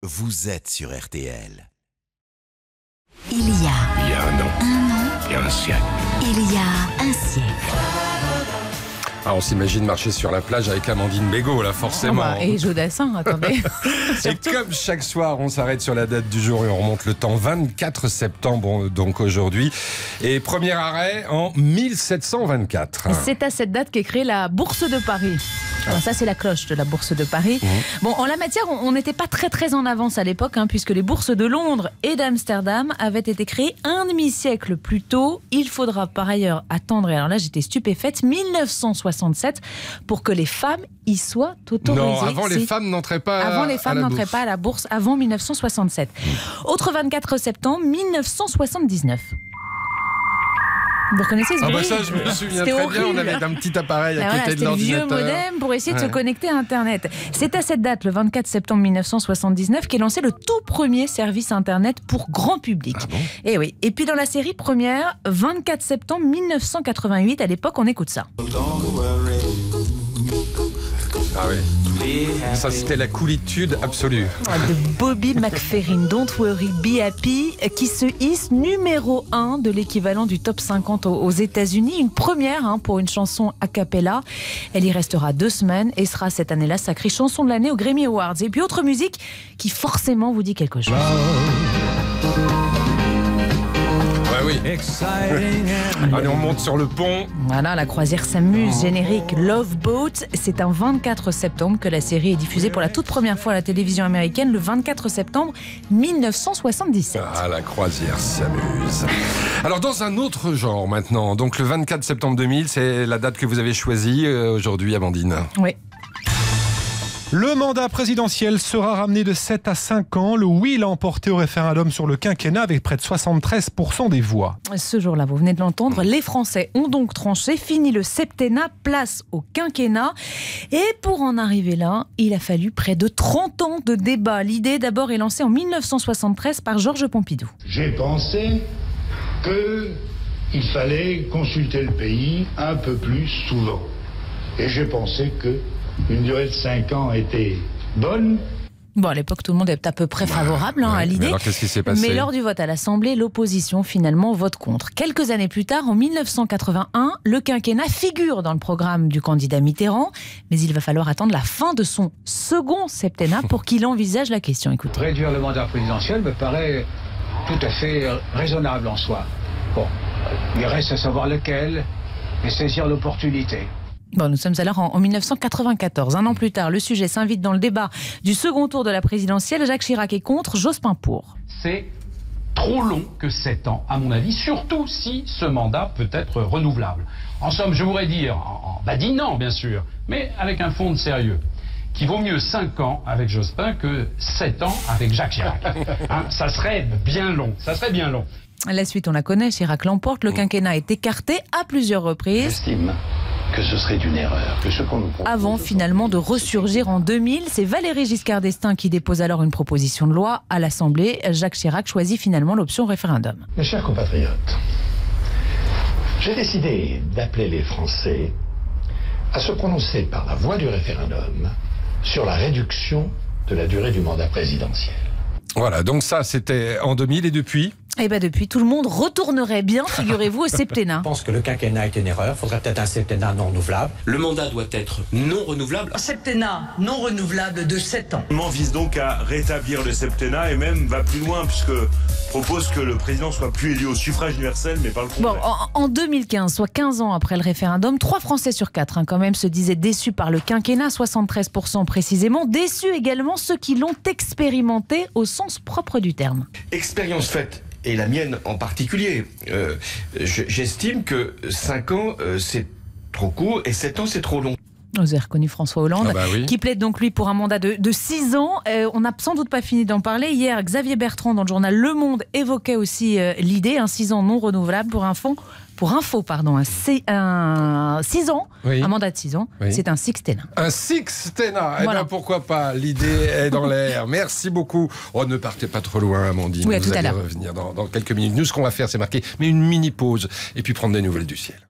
vous êtes sur RTL. Il y a un an, il y a un siècle. Il y a un siècle. Ah, on s'imagine marcher sur la plage avec Amandine Bégaud, là, forcément. Et Joe Dassin, attendez. Et comme chaque soir, on s'arrête sur la date du jour et on remonte le temps. 24 septembre, donc aujourd'hui. Et premier arrêt en 1724. C'est à cette date qu'est créée la Bourse de Paris. Alors ça, c'est la cloche de la Bourse de Paris. Bon, en la matière, on n'était pas très en avance à l'époque, puisque les bourses de Londres et d'Amsterdam avaient été créées un demi-siècle plus tôt. Il faudra par ailleurs attendre, et alors là, j'étais stupéfaite, 1967 pour que les femmes y soient autorisées. Non, avant les femmes n'entraient pas Avant les femmes n'entraient pas à la bourse, avant 1967. Autre 24 septembre, 1979. Vous reconnaissez ce bruit? Ça, je me souviens C'était très horrible. bien. On avait un petit appareil à côté de C'était le vieux l'ordinateur. modem pour essayer de se connecter à Internet. C'est à cette date, le 24 septembre 1979, qu'est lancé le tout premier service Internet pour grand public. Ah bon? Et oui. Et puis dans la série première, 24 septembre 1988, à l'époque, on écoute ça. Ah oui. Ça, c'était la coolitude absolue. De Bobby McFerrin, Don't Worry Be Happy, qui se hisse numéro 1 de l'équivalent du top 50 aux États-Unis. Une première pour une chanson a cappella. Elle y restera 2 semaines et sera cette année-là sacrée chanson de l'année aux Grammy Awards. Et puis autre musique qui forcément vous dit quelque chose. Oui. Allez, on monte sur le pont. Voilà, la croisière s'amuse, générique Love Boat. C'est un 24 septembre que la série est diffusée pour la toute première fois à la télévision américaine, le 24 septembre 1977. Ah, la croisière s'amuse. Alors, dans un autre genre maintenant, donc le 24 septembre 2000, c'est la date que vous avez choisie aujourd'hui, Amandine. Oui. Le mandat présidentiel sera ramené de 7 à 5 ans. Le oui l'a emporté au référendum sur le quinquennat avec près de 73% des voix. Ce jour-là, vous venez de l'entendre, les Français ont donc tranché. Fini le septennat, place au quinquennat. Et pour en arriver là, il a fallu près de 30 ans de débat. L'idée d'abord est lancée en 1973 par Georges Pompidou. J'ai pensé qu'il fallait consulter le pays un peu plus souvent. Et j'ai pensé que une durée de 5 ans était bonne. Bon, à l'époque, tout le monde est à peu près favorable à l'idée. Mais alors, qu'est-ce qui s'est passé ? Mais lors du vote à l'Assemblée, l'opposition finalement vote contre. Quelques années plus tard, en 1981, le quinquennat figure dans le programme du candidat Mitterrand. Mais il va falloir attendre la fin de son second septennat pour qu'il envisage la question. Écoutez. Réduire le mandat présidentiel me paraît tout à fait raisonnable en soi. Bon, il reste à savoir lequel et saisir l'opportunité. Bon, nous sommes alors en 1994. Un an plus tard, le sujet s'invite dans le débat du second tour de la présidentielle. Jacques Chirac est contre, Jospin pour. C'est trop long que 7 ans, à mon avis, surtout si ce mandat peut être renouvelable. En somme, je voudrais dire, en badinant bien sûr, mais avec un fond de sérieux, qu'il vaut mieux 5 ans avec Jospin que 7 ans avec Jacques Chirac. Ça serait bien long, La suite, on la connaît, Chirac l'emporte. Le quinquennat est écarté à plusieurs reprises. J'estime que ce serait une erreur, que ce qu'on nous propose Avant finalement de ressurgir en 2000, c'est Valéry Giscard d'Estaing qui dépose alors une proposition de loi à l'Assemblée. Jacques Chirac choisit finalement l'option référendum. Mes chers compatriotes, j'ai décidé d'appeler les Français à se prononcer par la voie du référendum sur la réduction de la durée du mandat présidentiel. Voilà, donc ça, c'était en 2000 et depuis ? Et bien depuis, tout le monde retournerait bien, figurez-vous, au septennat. Je pense que le quinquennat est une erreur. Il faudrait peut-être un septennat non renouvelable. Le mandat doit être non renouvelable. Un septennat non renouvelable de 7 ans. Le gouvernement vise donc à rétablir le septennat et même va plus loin puisque propose que le président soit plus élu au suffrage universel mais par le Congrès. Bon, en 2015, soit 15 ans après le référendum, 3 Français sur 4 quand même se disaient déçus par le quinquennat, 73% précisément. Déçus également ceux qui l'ont expérimenté au sens propre du terme. Expérience faite, et la mienne en particulier. J'estime que 5 ans, c'est trop court et 7 ans, c'est trop long. Vous avez reconnu François Hollande, oui. qui plaide donc lui pour un mandat de 6 ans. On n'a sans doute pas fini d'en parler. Hier, Xavier Bertrand, dans le journal Le Monde, évoquait aussi l'idée, 6 ans non renouvelable pour info, un 6 ans, oui. Un mandat de 6 ans, oui. C'est un sixtennat. Un sixtennat, Voilà. Eh bien pourquoi pas, l'idée est dans l'air. Merci beaucoup. Oh, ne partez pas trop loin, Amandine. Oui, à vous tout à allez l'heure. revenir dans quelques minutes. Nous, ce qu'on va faire, c'est marquer une mini pause et puis prendre des nouvelles du ciel.